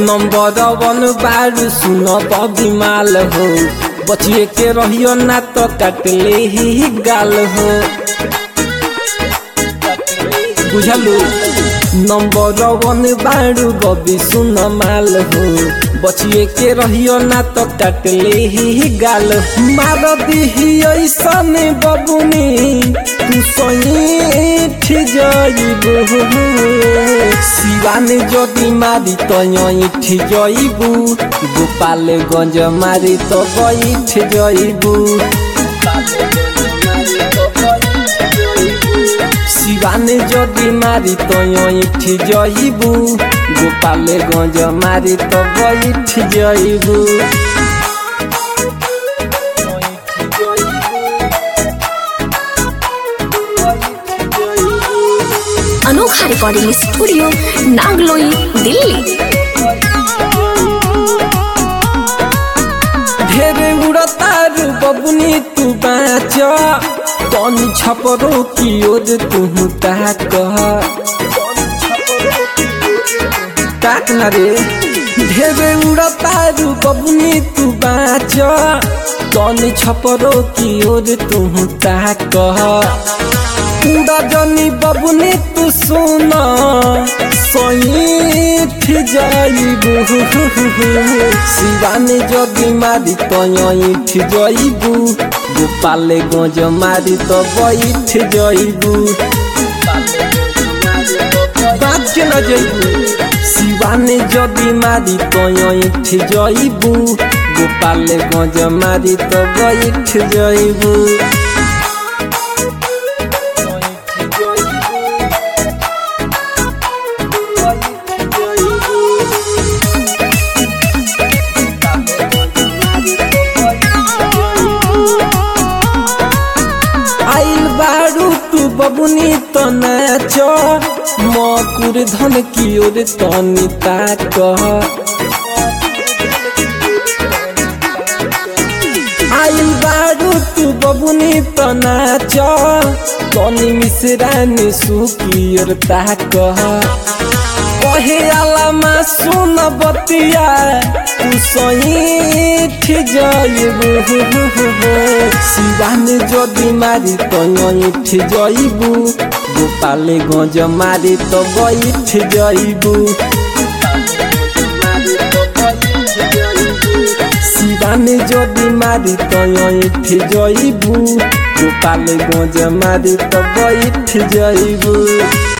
Number वन बारू सुन बदमाल हो, बचिए के रहियो ना तो काटले ही गाल हो। बुझलू नंबर वन बारू बबी सुन माल हो, बचिए के रहियो ना तो काटले ही गाल। मार दिही ऐसन बबुनी तू सईठ जाइबू, शिवानी जदि मारी तो ईठ जाइबू, गोपालगंज मारी तो बैठ जाइबू। शिवानी जदि मारी तो ईठ जाइबू, गोपालगंज मारी तो बैठ जाइबू। अनोखा रिकॉर्डिंग स्टूडियो नागलोई दिल्ली। ढेरे उड़तारू बबुनी तू बाँच, तनी छपरो की ओर तू ताक ना रे। ढेरे उड़तारू बबुनी तू बाँच, तनी छपरो की ओर तू ताक। उड़ा जनी बबुनी तू सुन सईठ जाइबू, शिवानी जदि मारी तो ईठ जाइबू, गोपालगंज मारी तो बैठ जाइबू। बात के न जाइबू, शिवानी जदि मारी तो ईठ जाइबू, गोपालगंज मारी तो बैठ जाइबू। आइल बारू तू बबुनी तो नाच, मकुर धन की ओर तनी ताक। आइल बारू तू बबुनी तो नाच, तनी मिश्रानी सुकी ओर ताक। कहे आलामा सुन बतिया तू सईठ जाइबू, शिवानी जदि मारी तो ईठ जाइबू, गोपालगंज मारी तो बैठ जाइबू। शिवानी जदि मारी तो ईठ जाइबू, गोपालगंज मारी तो बैठ जाइबू।